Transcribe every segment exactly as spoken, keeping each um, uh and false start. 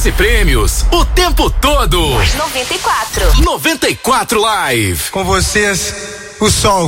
oferece prêmios o tempo todo. noventa e quatro. noventa e quatro Live. Com vocês, o sol.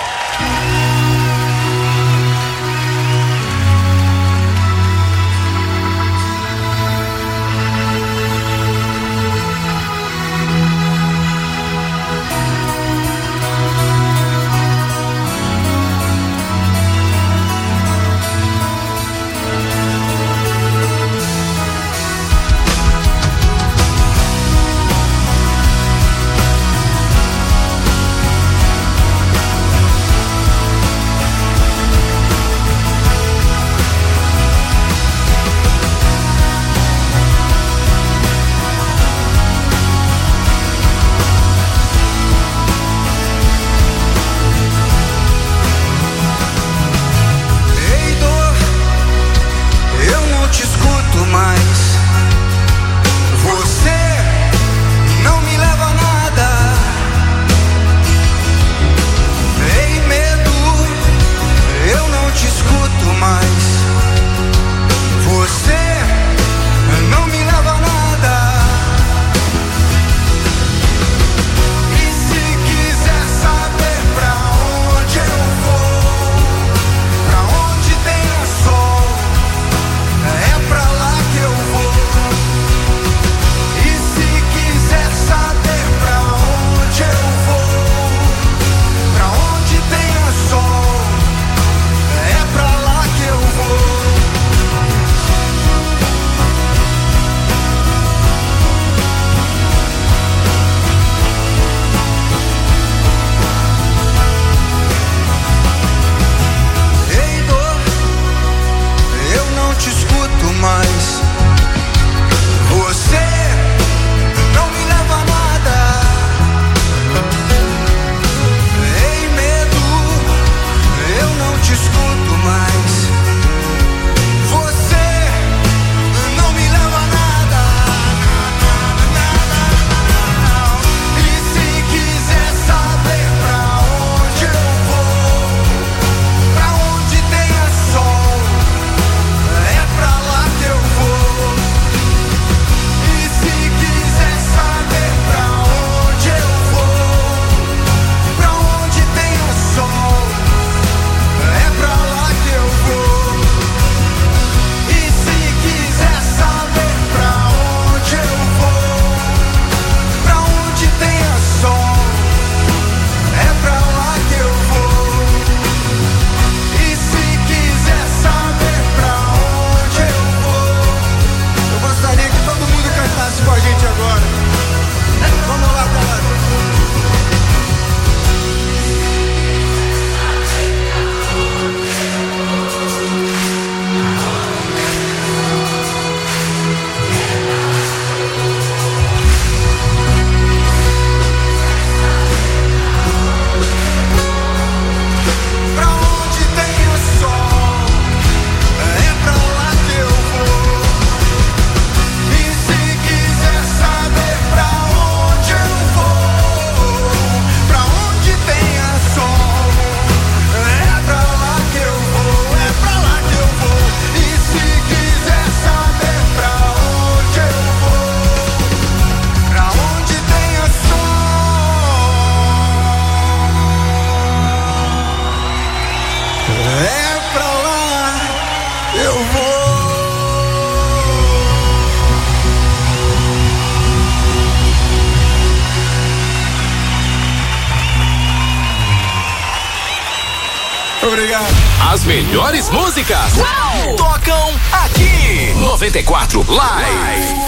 Obrigado. As melhores músicas Uau! Tocam aqui. noventa e quatro Live.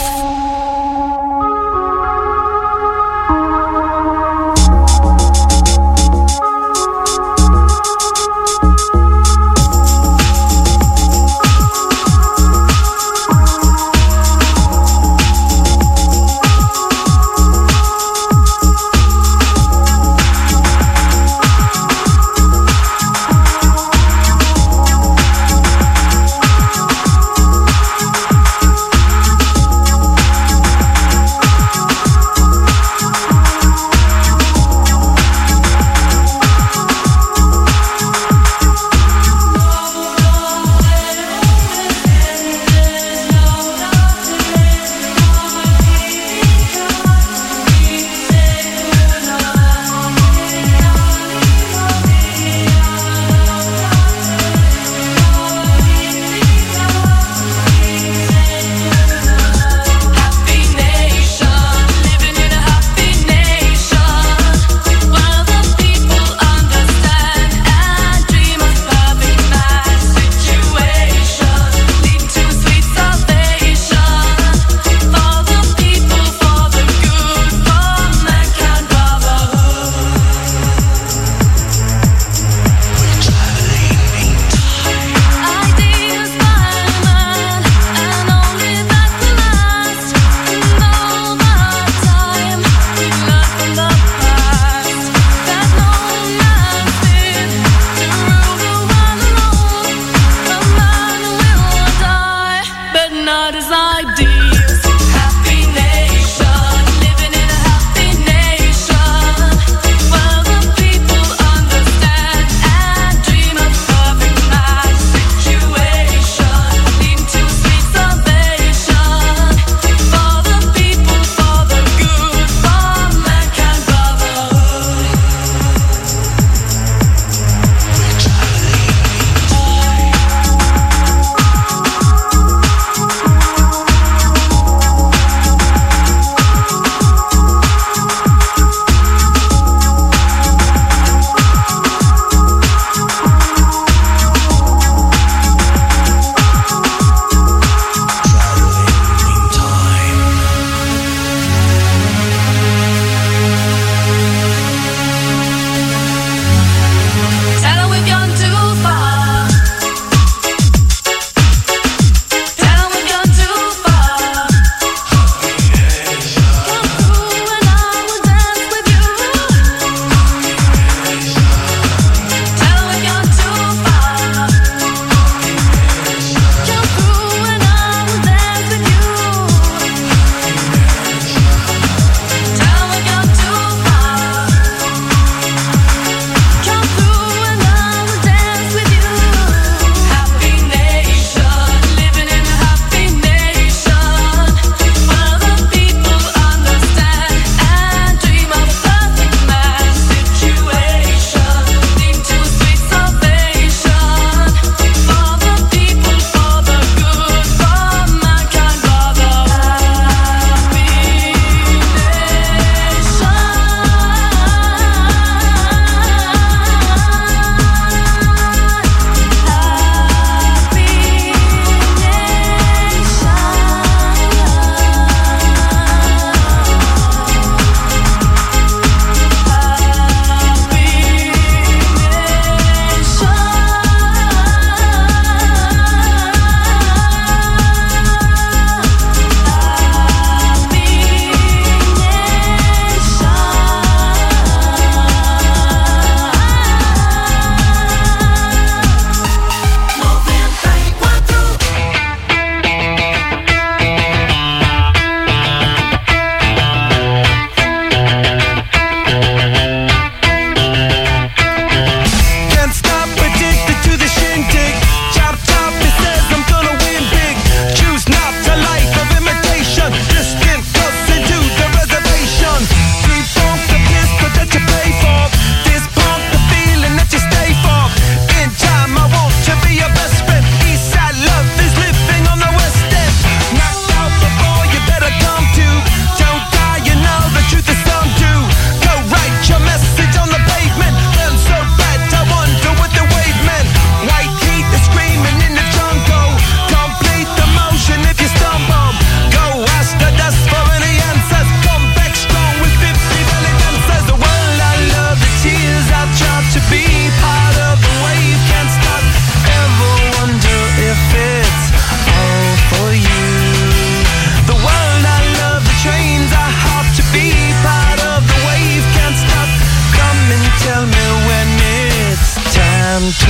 time to.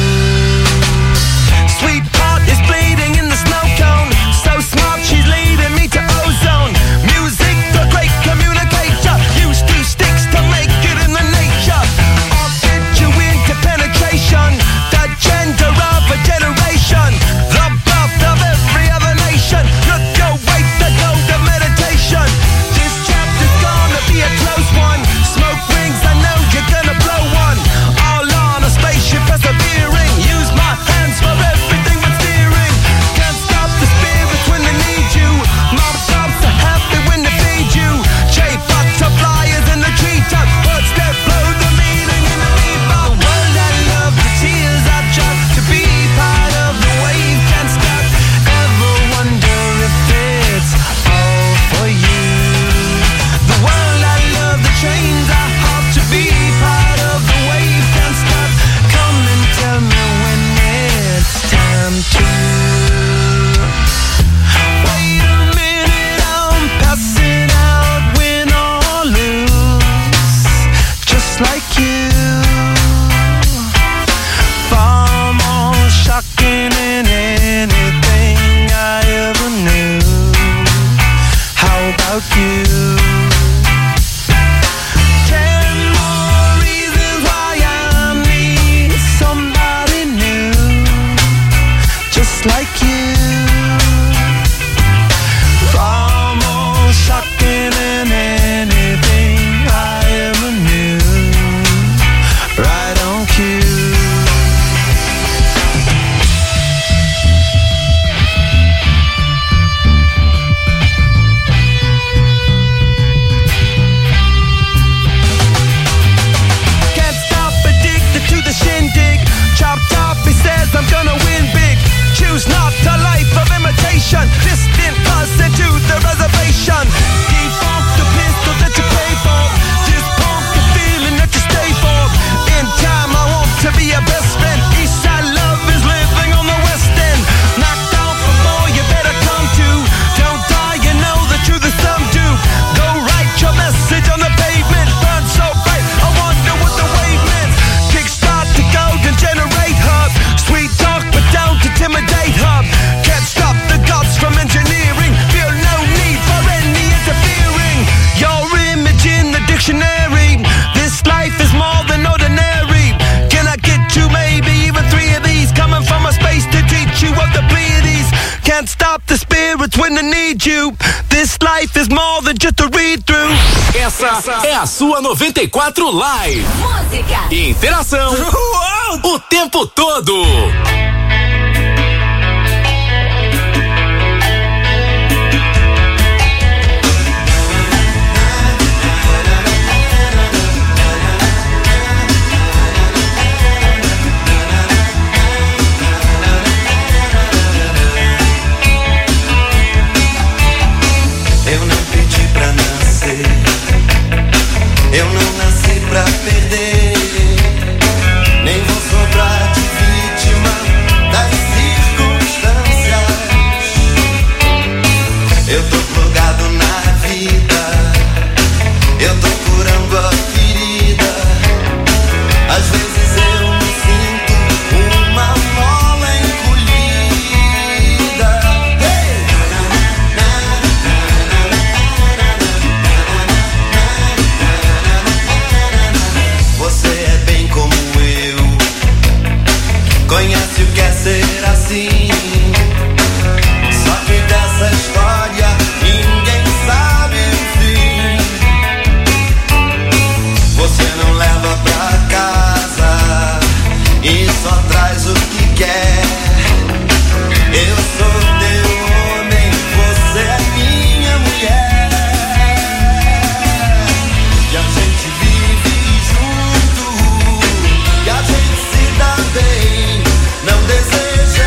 Sweetheart is bleeding in the snow cone. So smart, she's leading me to ozone. Music, the great communicator. Used two sticks to make it in the nature. I'll get you into penetration. The gender of a generation. The birth of every other nation. Look your way to go to meditation. This chapter's gonna be a close one. Smoke rings, I know you're gonna blow one. All on a spaceship persevering. Use my hands for everything but steering. Can't stop the spirits when they need you. Mom tops are happy when they feed you. J butterflies in the treetop. Words that blow the meaning in the bebop. The world I love, the tears I drop. To be part of the wave can't stop. Ever wonder if it's all for you? The world I love, the chains I hop. To be part of the wave can't stop. Come and tell me when it's time to. Wait a minute, I'm passing out, win or lose, just like you. Far more shocking than anything I ever knew. How about you? Ten more reasons why I need somebody new, just like you. Far more shocking than anything I ever knew. Right on cue. Can't stop, addicted to the shindig. Chop top, he says I'm gonna win big. Choose not a life of imitation. Distant cousin to the reservation. Defunct the pistol that you pay for. This punk the feeling that you stay for. In time I want to be your best friend. Eastside love is living on the west end. Knocked out before you better come to. Don't die, you know the truth is some do. Go write your message on the pavement. Burn so bright, I wonder what the wave meant. Kickstart the golden generate hub. Sweet talk but don't intimidate hub. Can't stop the gods from engineering. Feel no need for any interfering. Your image in the dictionary. This life is more than ordinary. Can I get you maybe even three of these? Coming from a space to teach you of the Pleiades. Can't stop the spirits when they need you. This life is more than just a read through. Essa é a sua noventa e quatro Live. Música, Interação o tempo todo. Eu não pedi pra nascer, eu não nasci pra perder, nem vou sobrar de vítima das circunstâncias. Eu tô plugado na vida, eu tô curando a ferida. Às vezes eu me sinto uma mola encolhida. Hey! Você é bem como eu, conhece o que é ser assim. Só que dessa história ninguém sabe o fim. Você não leva pra casa e só traz o que quer. Eu sou teu homem, você é minha mulher. E a gente vive junto, e a gente se dá bem. Não desejamos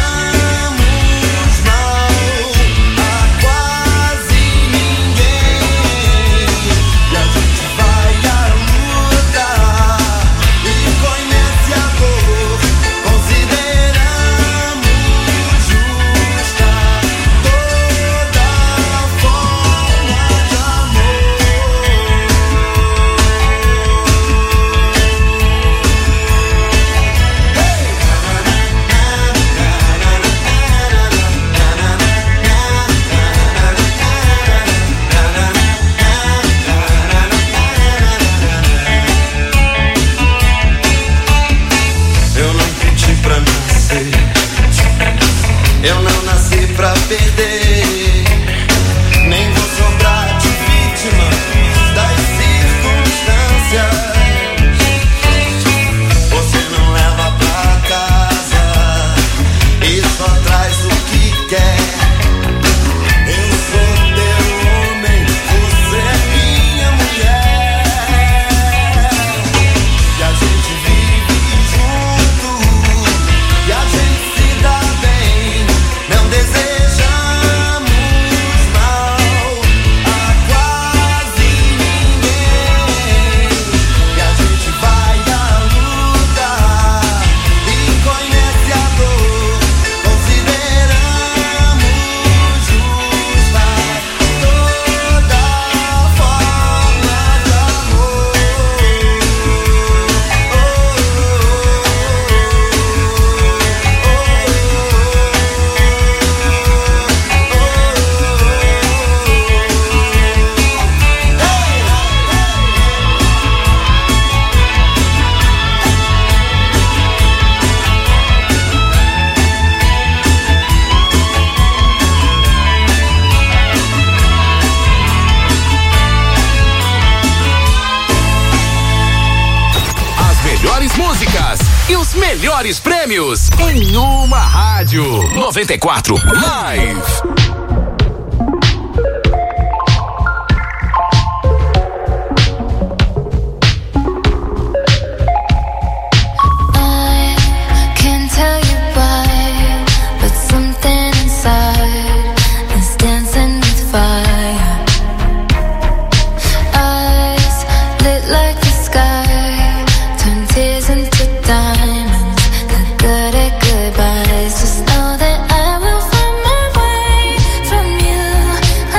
mal a quase ninguém. E a gente vai à luta e conhece a dor, considerando melhores prêmios em uma rádio. noventa e quatro Live. Just know that I will find my way from you.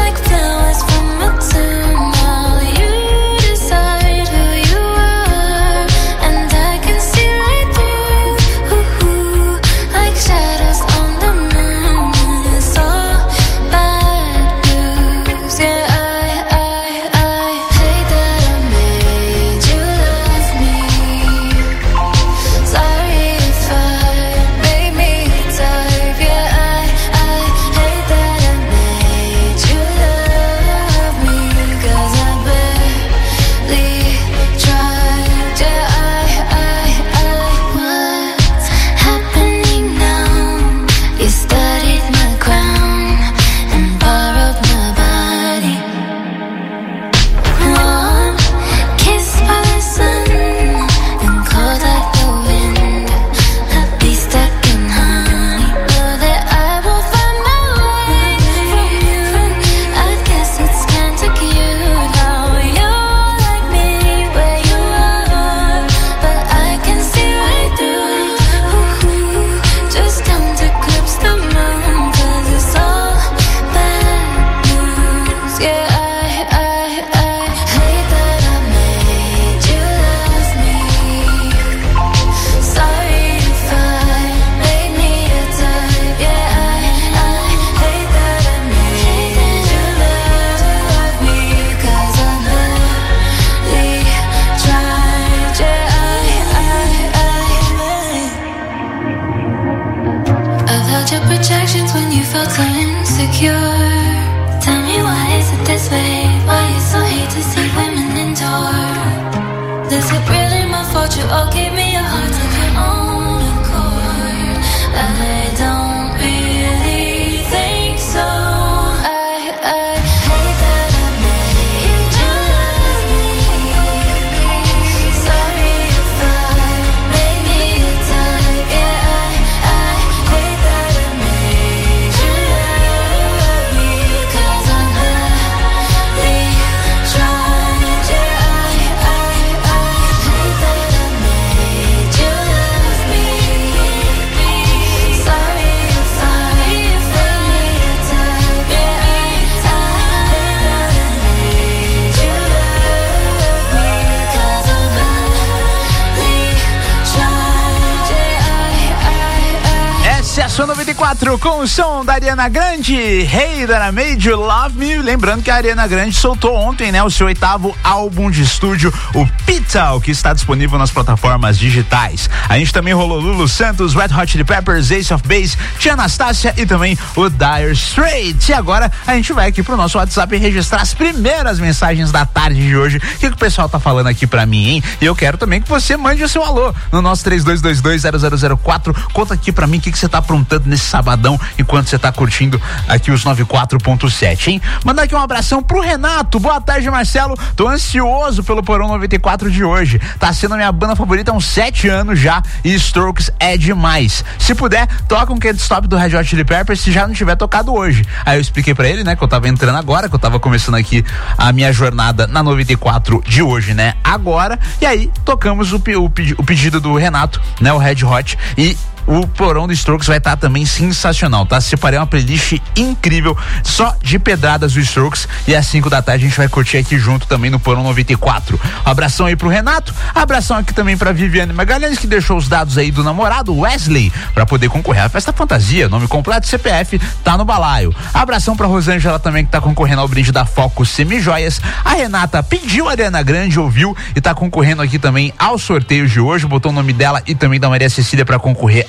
Sua noventa e quatro com o som da Ariana Grande, Hey That I Made You Love Me. Lembrando que a Ariana Grande soltou ontem, né, o seu oitavo álbum de estúdio, o Pizza, que está disponível nas plataformas digitais. A gente também rolou Lulu Santos, Red Hot Chili Peppers, Ace of Base, Tia Anastácia e também o Dire Straits. E agora a gente vai aqui pro nosso WhatsApp registrar as primeiras mensagens da tarde de hoje. O que, que o pessoal tá falando aqui pra mim, hein? E eu quero também que você mande o seu alô no nosso três dois dois dois zero zero zero quatro. Conta aqui pra mim o que, que você tá aprontando nesse sabadão enquanto você tá curtindo aqui os noventa e quatro ponto sete, hein? Mandar aqui um abração pro Renato. Boa tarde, Marcelo. Tô ansioso pelo Porão noventa e quatro de hoje. Tá sendo a minha banda favorita há uns sete anos já e Strokes é demais. Se puder, toca um Can't Stop do Red Hot Chili Peppers se já não tiver tocado hoje. Aí eu expliquei pra ele, né, que eu tava entrando agora, que eu tava começando aqui a minha jornada na noventa e quatro de hoje, né, agora. E aí tocamos o, o, o pedido do Renato, né, o Red Hot, e o Porão do Strokes vai estar tá também sensacional, tá? Separei uma playlist incrível só de pedradas do Strokes e às cinco da tarde a gente vai curtir aqui junto também no Porão noventa e quatro. Um abração aí pro Renato, abração aqui também pra Viviane Magalhães, que deixou os dados aí do namorado Wesley pra poder concorrer à Festa Fantasia, nome completo, C P F, tá no balaio. Abração pra Rosângela também, que tá concorrendo ao brinde da Foco Semijoias. A Renata pediu a Ariana Grande, ouviu e tá concorrendo aqui também ao sorteio de hoje, botou o nome dela e também da Maria Cecília pra concorrer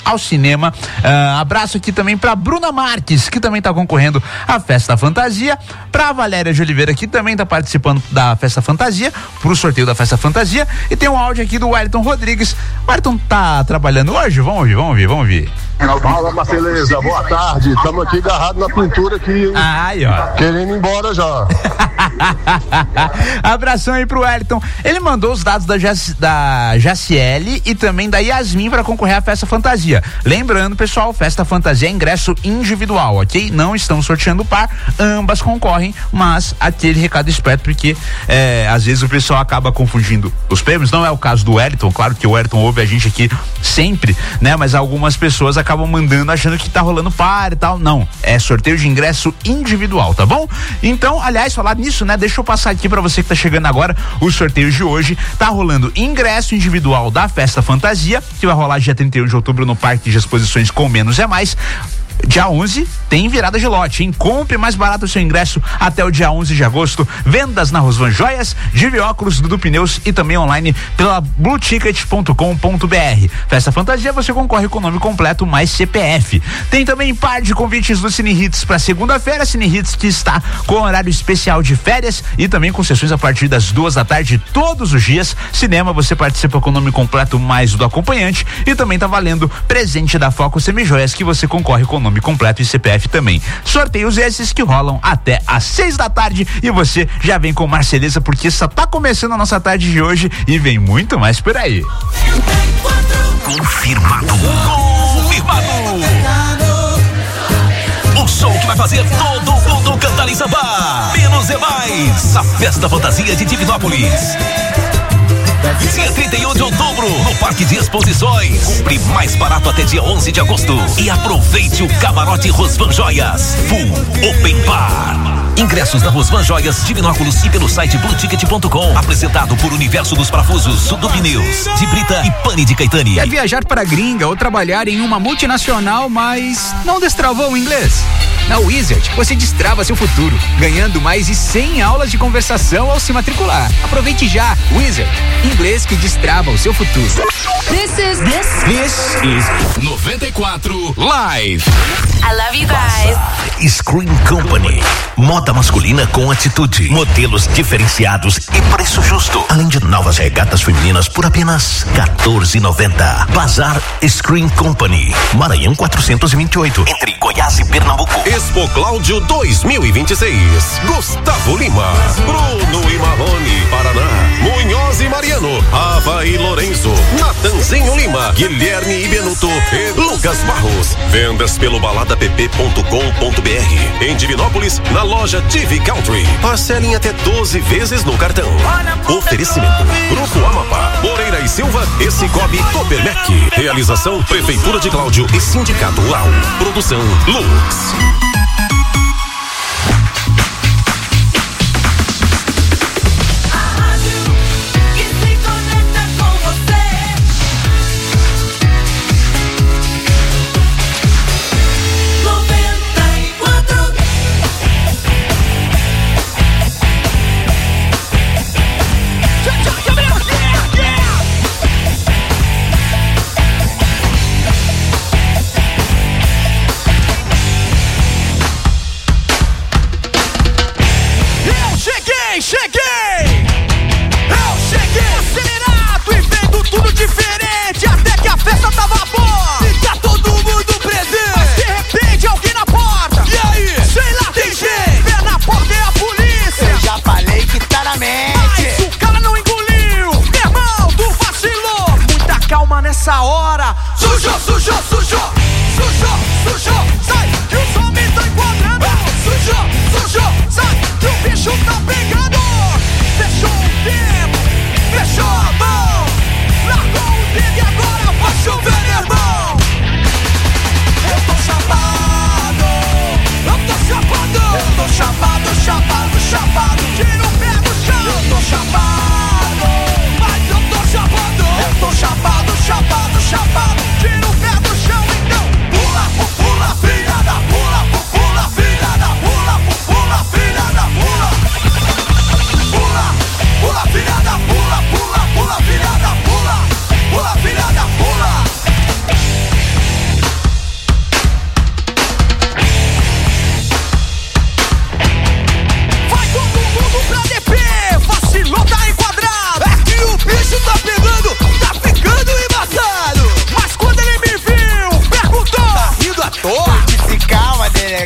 ao cinema. Uh, abraço aqui também pra Bruna Marques, que também tá concorrendo à Festa Fantasia, pra Valéria de Oliveira, que também tá participando da Festa Fantasia, pro sorteio da Festa Fantasia, e tem um áudio aqui do Wellington Rodrigues. O Wellington tá trabalhando hoje? Vamos ouvir, vamos ouvir, vamos ouvir. Fala, Marceleza, boa tarde. Estamos aqui agarrados na pintura aqui. Ai, ó. Querendo ir embora já. Abração aí pro Wellington. Ele mandou os dados da, Jac, da Jaciele e também da Yasmin para concorrer à Festa Fantasia. Lembrando, pessoal, Festa Fantasia é ingresso individual, ok? Não estamos sorteando par, ambas concorrem, mas aquele recado esperto, porque é, às vezes o pessoal acaba confundindo os prêmios. Não é o caso do Wellington, claro que o Wellington ouve a gente aqui sempre, né? Mas algumas pessoas acabam mandando achando que tá rolando par e tal. Não, é sorteio de ingresso individual, tá bom? Então, aliás, falar nisso, né? Deixa eu passar aqui pra você que tá chegando agora os sorteios de hoje. Tá rolando ingresso individual da Festa Fantasia, que vai rolar dia trinta e um de outubro no Parque de Exposições Com Menos é Mais. Dia onze tem virada de lote, hein? Compre mais barato o seu ingresso até o dia onze de agosto. Vendas na Rosvan Joias, Give Óculos, Dudu Pneus e também online pela blue ticket ponto com ponto b r. Festa Fantasia, você concorre com o nome completo mais C P F. Tem também par de convites do Cine Hits para segunda-feira. Cine Hits que está com horário especial de férias e também com sessões a partir das duas da tarde todos os dias. Cinema, você participa com o nome completo mais do acompanhante e também tá valendo presente da Foco Semijoias, que você concorre com o nome completo e C P F também. Sorteios esses que rolam até às seis da tarde e você já vem com Marceleza, porque só tá começando a nossa tarde de hoje e vem muito mais por aí. Confirmado. Confirmado. O show que vai fazer todo mundo cantar em samba. Menos é mais. A Festa Fantasia de Divinópolis. Dia trinta e um de outubro, no Parque de Exposições. Compre mais barato até dia onze de agosto. E aproveite o camarote Rosvan Joias Full Open Bar. Ingressos na Rosvan Joias, Divinópolis e pelo site blue ticket ponto com. Apresentado por Universo dos Parafusos, Dudu Pneus, de Brita e Pane de Caetani. Quer viajar para a gringa ou trabalhar em uma multinacional, mas não destravou o inglês? Na Wizard, você destrava seu futuro, ganhando mais de cem aulas de conversação ao se matricular. Aproveite já, Wizard, inglês que destrava o seu futuro. This is this. This is noventa e quatro Live. I love you guys. Screen Company. Moda masculina com atitude, modelos diferenciados e preço justo. Além de novas regatas femininas por apenas quatorze e noventa. Bazar Screen Company, Maranhão quatrocentos e vinte e oito, entre Goiás e Pernambuco. Expo Cláudio dois mil e vinte e seis. Gustavo Lima, Bruno e Marrone, Paraná, Munhoz e Mariano, Ava e Lorenzo, Natanzinho Lima, Guilherme e Benuto e Lucas Barros. Vendas pelo balada p p ponto com ponto b r. Em Divinópolis, na loja T V Country. Parcelem até doze vezes no cartão. Oferecimento: Grupo Amapá, Moreira e Silva e Cicobi Copermec. Realização: Prefeitura de Cláudio e Sindicato Rural. Produção: Lux.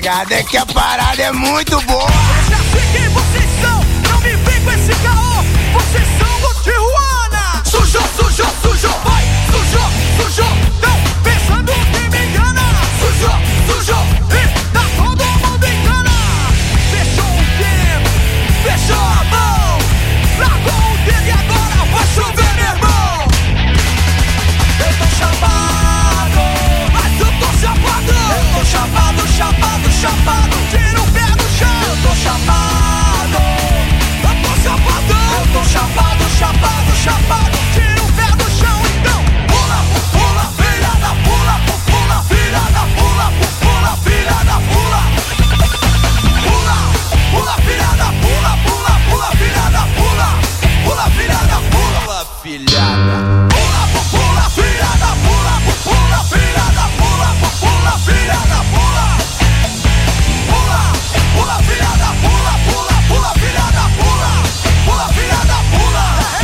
ligado é que a parada é muito boa. Eu já sei quem vocês são, não me vem com esse caô. Vocês são do Tijuana. Sujou, sujou, sujou, vai, sujou, sujou. Não, pensando que me engana. Sujou, sujou, e tá todo mundo engana. Fechou o tempo, fechou a mão. Largou o dedo e agora vai chover, meu irmão. Eu tô chapado, mas eu tô chapado. Eu tô chapado, chapado, chapado. Tira o pé do chão. Eu tô chapado, eu tô chapado. Eu tô chapado, chapado, chapado. Tira o pé do chão, então. Pula, pula, filha da pula, pula, filha da pula, pula, filha da pula. Pula, pula, filha da pula, pula, pula, filha da pula. Pula, filha da pula, filhada. Pula, pula, filha da pula, pula, filha da pula, pula, filha da pula. Pula, pula, filha da pula, pula, pula, filha da pula. Pula, filha da pula.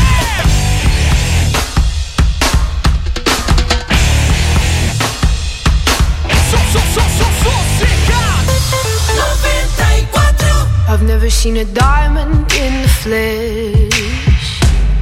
Sou, sou, sou, sou, sossegado. noventa e quatro. I've never seen a diamond in the flesh.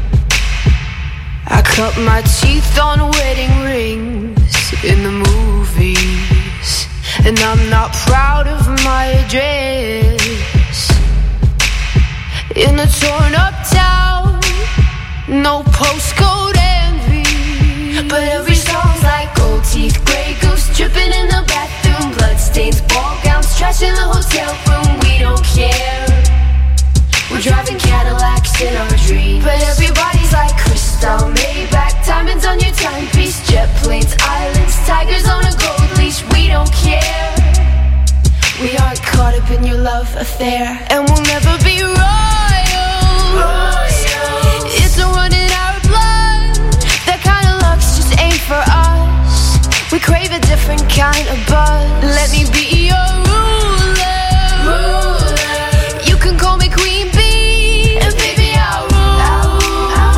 I cut my teeth on wedding rings in the movies, and I'm not proud of my address. In a torn up town, no postcode envy, but every song's like gold teeth, grey goose dripping in the bathroom, bloodstains, ball gowns, trash in the hotel room. We don't care. We're driving Cadillacs in our dreams, but everybody's like crystal, Maybach, diamonds on your timepiece, jet planes, islands, tigers on a gold leash. We don't care. We aren't caught up in your love affair, and we'll never be royal. royal. It's a run in our blood. That kind of luck's just ain't for us. We crave a different kind of buzz. Let me be your ruler. ruler. You can call me Queen Bee, and baby I'll rule. I'll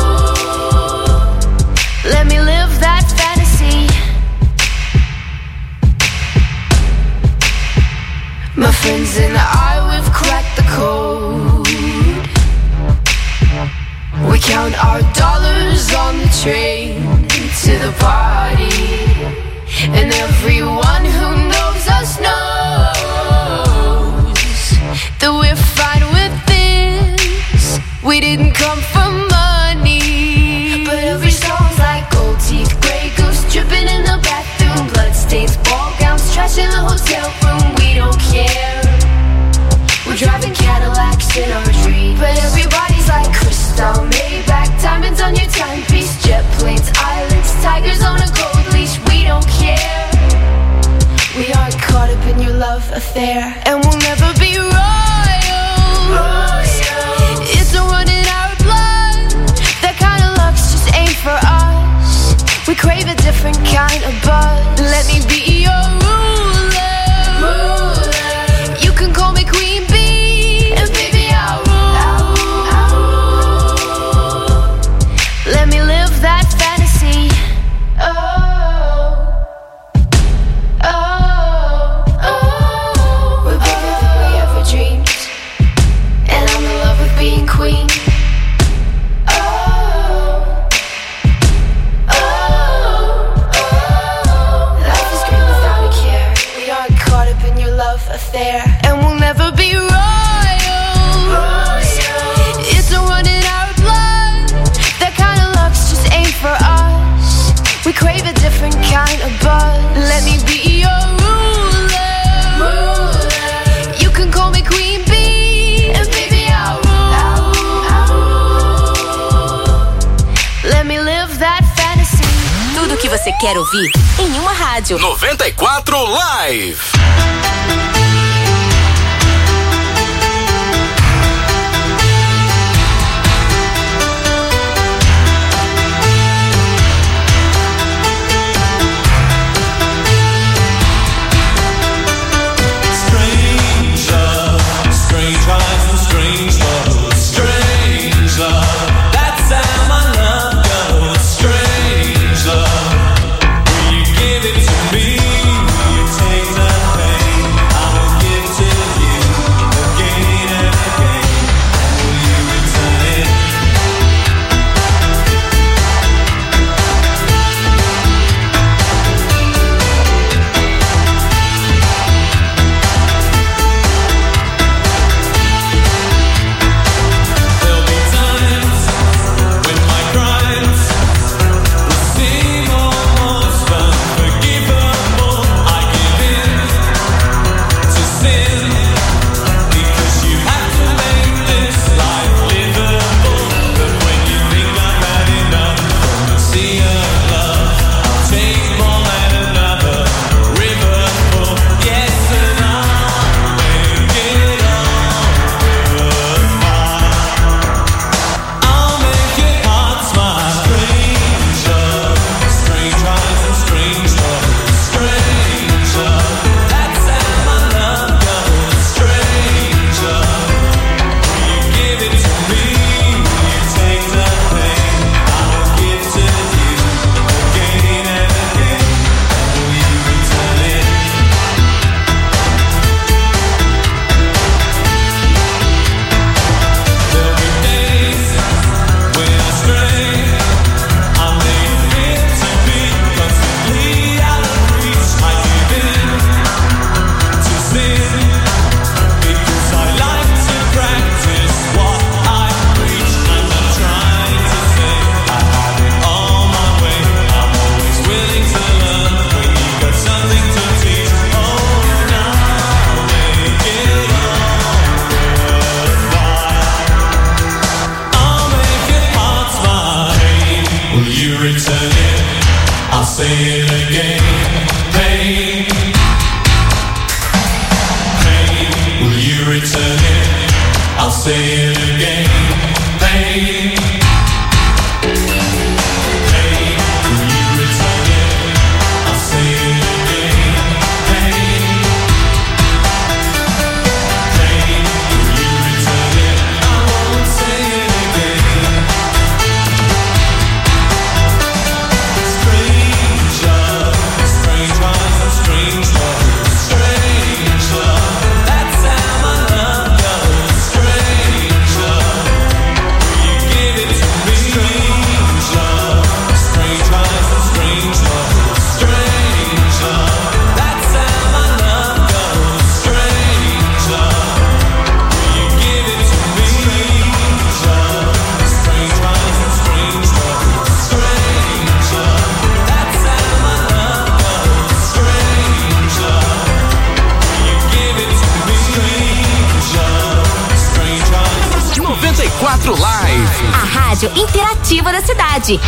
rule. Let me live that fantasy. My friends and I, we've cracked the code. We count our dollars on the train to the party, and everyone who knows us knows that we're fine with this. We didn't come for money, but every song's like gold teeth, grey goose dripping in the bathroom, bloodstains, ball gowns, trash in the hotel room. We don't care. We're driving Cadillacs in our dreams, but everybody's like crystal, Maybach, diamonds on your timepiece, jet planes, islands, tigers on a gold leash. We don't care. We aren't caught up in your love affair, and we'll never be royal. royal. It's a run in our blood. That kind of luck's just ain't for us. We crave a different kind of buzz. Let me be your ruler. ruler. You can call me Queen Bee, and baby I'll rule. I'll rule. Let me live that fantasy. Oh, oh, oh. We're bigger than we ever dreamed, and I'm in love with being queen. Oh, oh, oh. Life is great without a care. We aren't caught up in your love affair, and we'll never be royal. royal. It's a run in our blood. That kind of luck's just ain't for us. We crave a different kind of buzz. Let me be your ruler. ruler. You can call me Queen Bee, and baby I'll rule. I'll rule. Let me live that fantasy. Tudo que você quer ouvir em uma rádio. noventa e quatro Live. Strange eyes and strange love, strange love. That's how my love goes. Strange love. Will you give it to me? Will you take the pain? I'm say it again. Pain. Pain. Will you return it? I'll say it again. Pain. Pain. Will you return it? I won't say it again. Strange love, strange love, strange love, strange love. That's how my love goes. Strange love, will you give it to me? Strange love, strange love, strange love, strange love. That's how my love goes. Strange love, will you give it to me? Strange love, strange love, strange love, strange love. That's how my love goes. Strange love, will you give it to me? Strange love, strange love. noventa e quatro Live. A rádio interativa da cidade.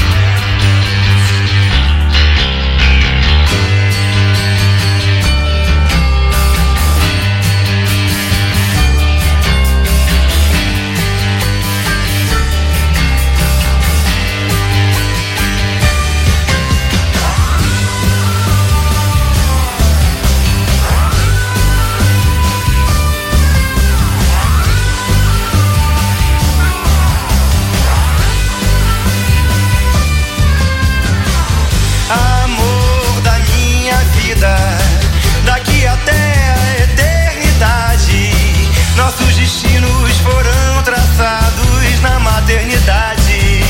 Amor da minha vida, daqui até a eternidade, nossos destinos foram traçados na maternidade.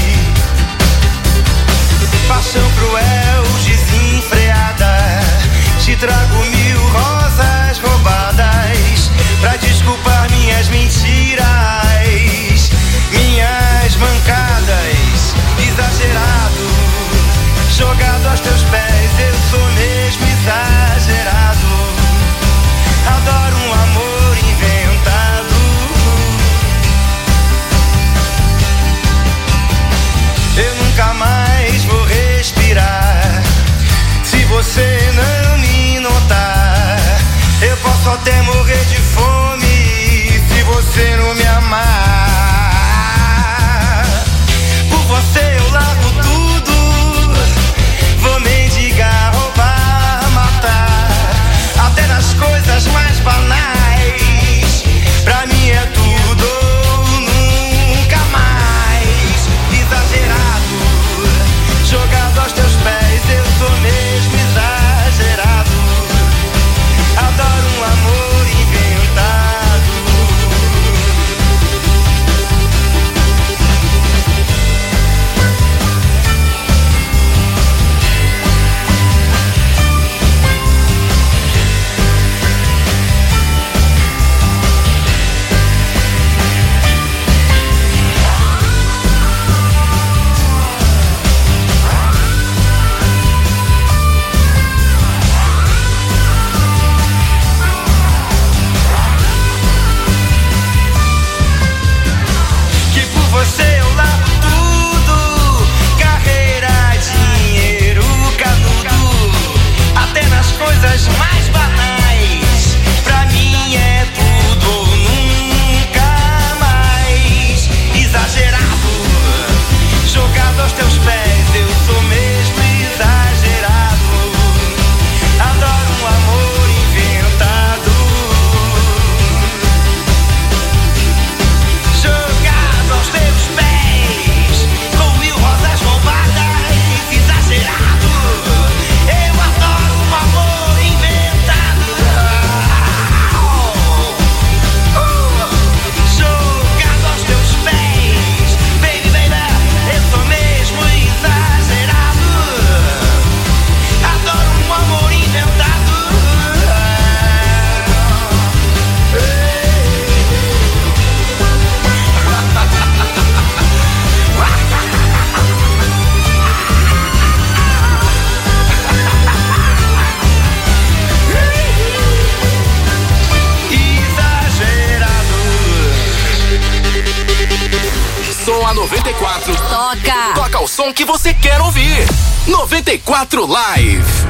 Paixão cruel, desenfreada, te trago mil rosas roubadas pra desculpar minhas mentiras, minhas mancadas, exagerado, jogado aos teus pés, eu sou mesmo exagerado. Adoro um amor inventado. Eu nunca mais vou respirar se você não me notar. Eu posso até morrer de fome se você não me amar. Por você eu largo tudo, vou mendigar, roubar, matar, até nas coisas mais banais. Pra mim é tudo ou nunca mais. Exagerado, jogado aos teus pés, eu sou mesmo exagerado. Adoro um amor inventado. Que por você eu largo tudo, carreira, dinheiro, canudo, até nas coisas mais banais. Pra mim é tudo ou nunca mais. Exagerado, jogado aos teus pés, eu sou mesmo exagerado. Adoro um amor inventado. Jogado aos teus pés, com mil rosas roubadas, exagerado. Eu adoro um amor inventado. Jogado aos teus pés, baby, baby, eu sou mesmo exagerado. Adoro um amor inventado. Som a noventa e quatro. Toca. Toca o som que você quer ouvir. noventa e quatro Live.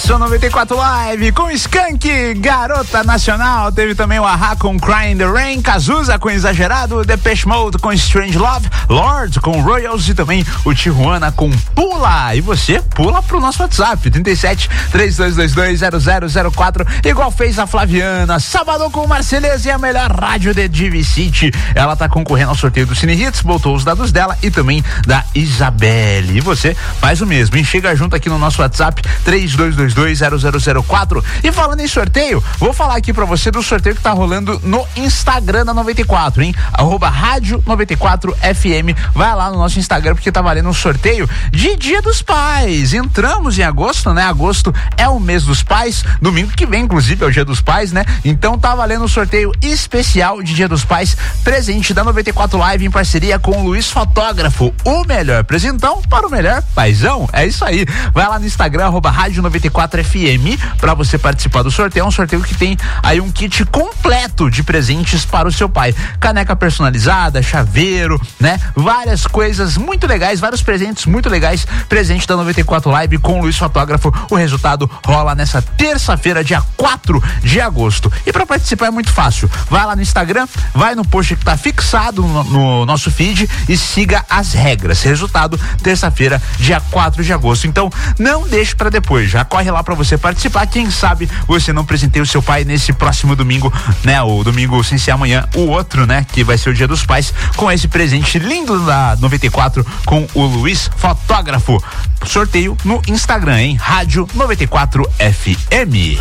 Nação noventa e quatro Live com Skank, Garota Nacional. Teve também o Ahá com Cry in the Rain, Cazuza com Exagerado, Depeche Mode com Strange Love, Lorde com Royals e também o Tijuana com Pula. E você pula pro nosso WhatsApp, trinta e sete, três dois dois dois, zero zero zero quatro, igual fez a Flaviana. Sábado com Marceleza e a melhor rádio de Divi City. Ela tá concorrendo ao sorteio do Cine Hits, botou os dados dela e também da Isabelle. E você faz o mesmo, e chega junto aqui no nosso WhatsApp, três dois dois dois, zero zero zero quatro. E falando em sorteio, vou falar aqui pra você do sorteio que tá rolando no Instagram da noventa e quatro, hein? Arroba Rádio noventa e quatro F M. Vai lá no nosso Instagram porque tá valendo um sorteio de Dia dos Pais. Entramos em agosto, né? Agosto é o mês dos pais. Domingo que vem, inclusive, é o Dia dos Pais, né? Então tá valendo um sorteio especial de Dia dos Pais, presente da noventa e quatro Live em parceria com o Luiz Fotógrafo. O melhor presentão para o melhor paizão. É isso aí. Vai lá no Instagram, arroba Rádio noventa e quatro F M, pra você participar do sorteio. É um sorteio que tem aí um kit completo de presentes para o seu pai. Caneca personalizada, chaveiro, né? Várias coisas muito legais, vários presentes muito legais. Presente da noventa e quatro Live com o Luiz Fotógrafo. O resultado rola nessa terça-feira, dia quatro de agosto. E para participar é muito fácil. Vai lá no Instagram, vai no post que tá fixado no, no nosso feed e siga as regras. Resultado, terça-feira, dia quatro de agosto. Então, não deixe para depois. Já corre lá para você participar. Quem sabe você não presenteia o seu pai nesse próximo domingo, né? O domingo sem ser amanhã, o outro, né? Que vai ser o Dia dos Pais, com esse presente lindo da noventa e quatro com o Luiz Fotógrafo. Sorteio no Instagram, hein? Rádio noventa e quatro F M.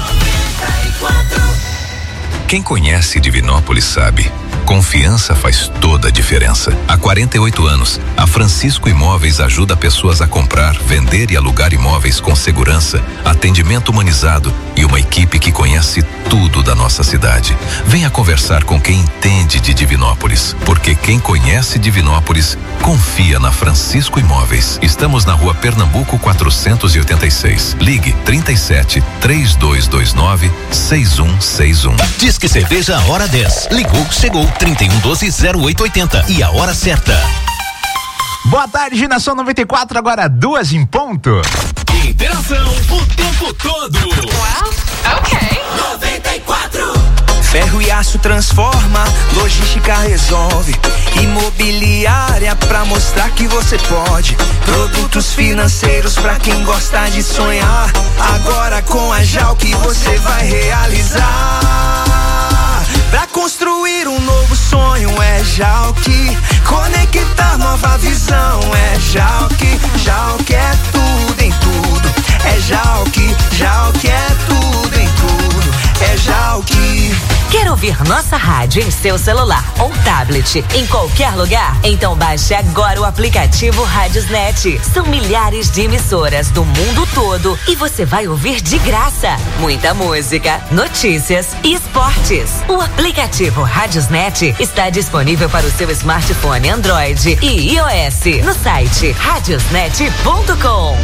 Quem conhece Divinópolis sabe, confiança faz toda a diferença. Há quarenta e oito anos, a Francisco Imóveis ajuda pessoas a comprar, vender e alugar imóveis com segurança, atendimento humanizado e uma equipe que conhece tudo da nossa cidade. Venha conversar com quem entende de Divinópolis, porque quem conhece Divinópolis confia na Francisco Imóveis. Estamos na Rua Pernambuco quatrocentos e oitenta e seis. Ligue trinta e sete, três dois dois nove, seis um seis um. Diz que cerveja hora dez. Ligou, chegou, trinta e um doze, zero oito oitenta. E a hora certa. Boa tarde, Nação noventa e quatro, agora duas em ponto. Interação o tempo todo. Well, ok. noventa e quatro. Ferro e aço transforma, logística resolve. Imobiliária pra mostrar que você pode. Produtos financeiros pra quem gosta de sonhar. Agora com a Jalc você vai realizar. Pra construir um novo sonho é Jalc. Conectar nova visão é Jalc. Jalc é tudo em tudo. É Jalc. Jalc é tudo em tudo. É Jalc. Quer ouvir nossa rádio em seu celular ou tablet, em qualquer lugar? Então baixe agora o aplicativo Rádiosnet. São milhares de emissoras do mundo todo e você vai ouvir de graça muita música, notícias e esportes. O aplicativo Rádiosnet está disponível para o seu smartphone Android e iOS no site radiosnet ponto com.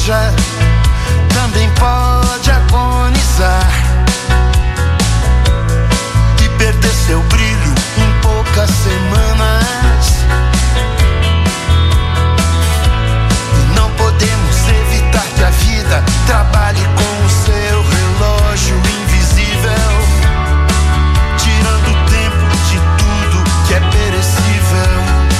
loja também pode agonizar e perder seu brilho em poucas semanas. E não podemos evitar que a vida trabalhe com o seu relógio invisível, tirando o tempo de tudo que é perecível.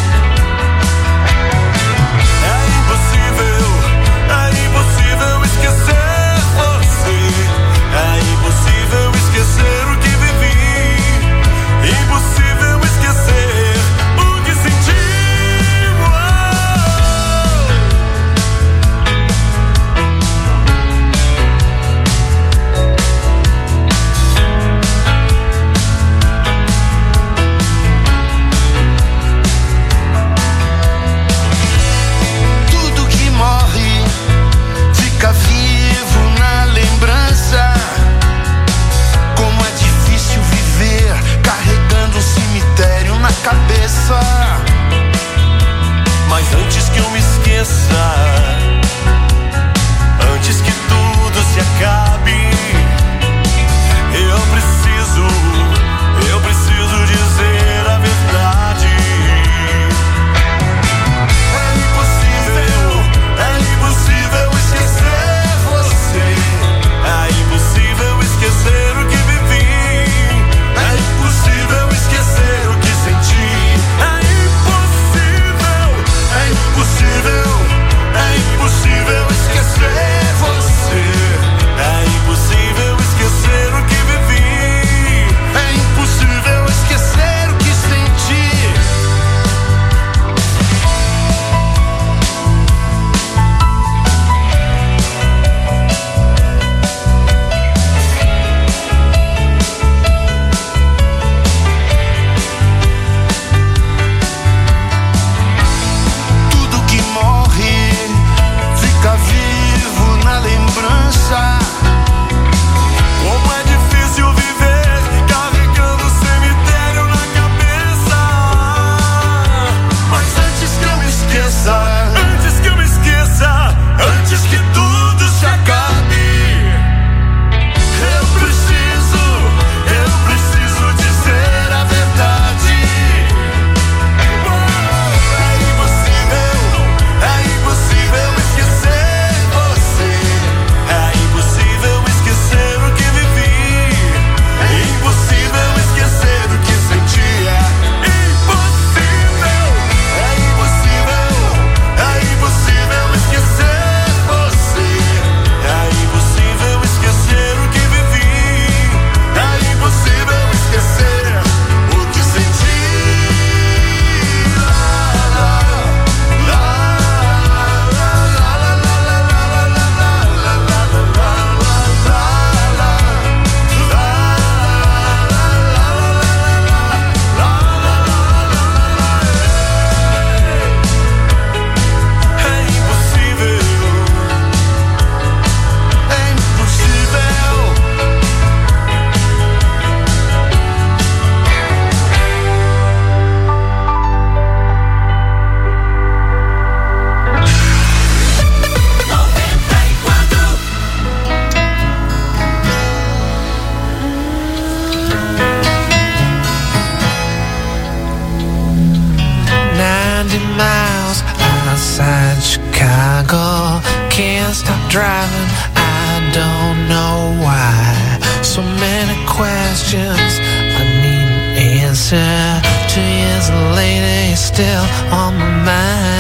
É impossível, é impossível esquecer você. É impossível esquecer o que vivi. Impossível esquecer o que senti. Tudo que morre fica vivo na lembrança. Como é difícil viver carregando um cemitério na cabeça. Mas antes que eu me esqueça, antes que tudo se acabe, eu preciso, eu preciso dizer a verdade. É impossível, é impossível esquecer você. É impossível esquecer o que vivi. É impossível esquecer o que senti. É impossível, é impossível, é impossível esquecer você. É impossível esquecer o que vivi. É impossível esquecer o que senti. Tudo que morre fica vivo na lembrança. Como é difícil viver carregando o cemitério na cabeça. Mas antes que eu me esqueça, antes que eu me esqueça, antes que tudo se acabe, eu preciso, eu preciso dizer a verdade. É impossível, é impossível esquecer você. É impossível esquecer o que vivi. É impossível esquecer o que sentia. Impossível, é impossível, é impossível esquecer você. É impossível esquecer o que vivi. É impossível esquecer o que senti. É impossível, é impossível. ninety miles outside Chicago. Can't stop driving, I don't know why. So many questions, I need an answer. Two years later, you're still on my mind.